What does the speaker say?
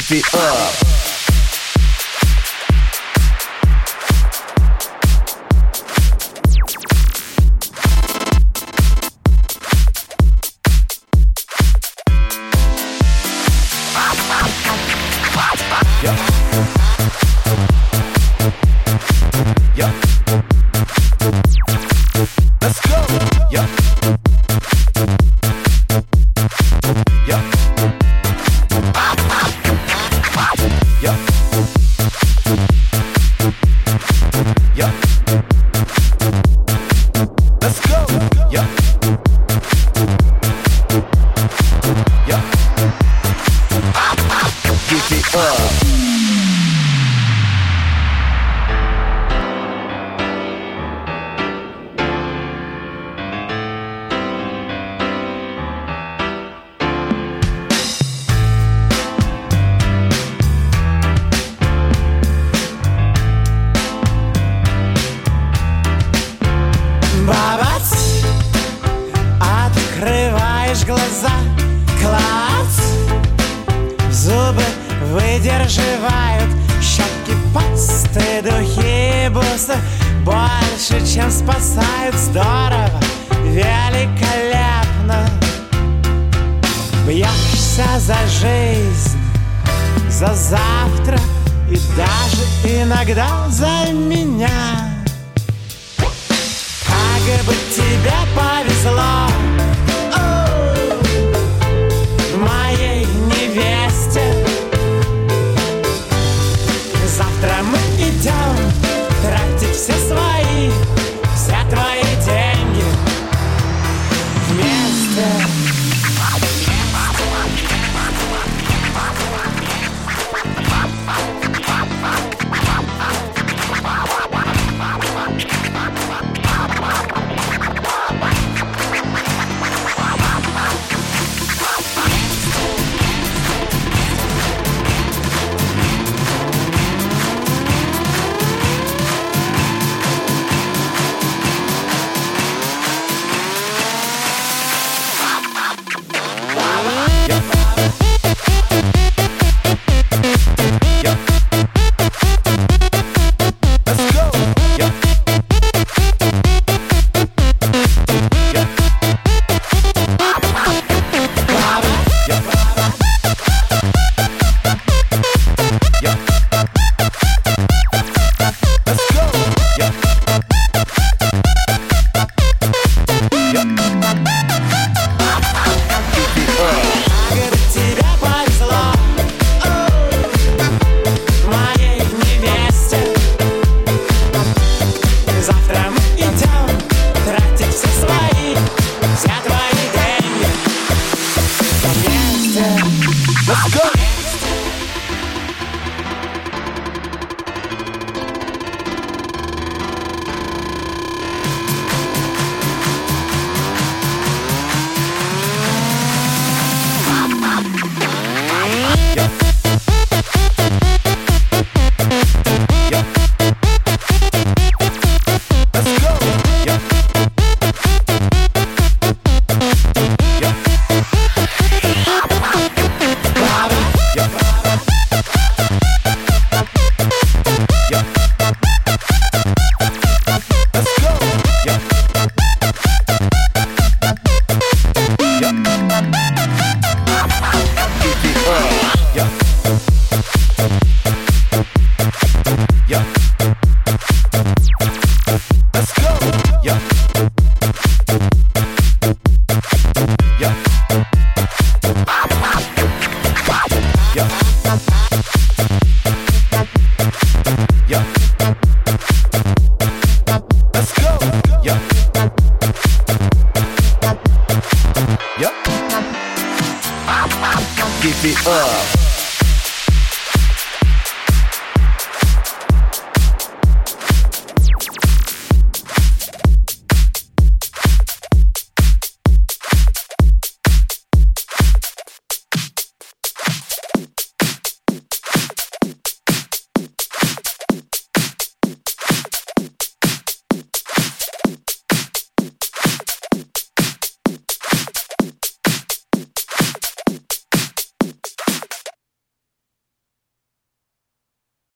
Give it up. Let's go. Yeah. Yeah. Yeah. Yeah. Let's go. Yeah. Yeah. Give it up. Бабац, открываешь глаза, клац, зубы выдерживают, щетки, пасты, духи, бусы больше, чем спасают. Здорово, великолепно. Бьешься за жизнь, за завтра и даже иногда за меня. Как бы тебе повезло, моей невесте. Завтра мы идем тратить все свои, все твои деньги вместе. Let's go! Give it up.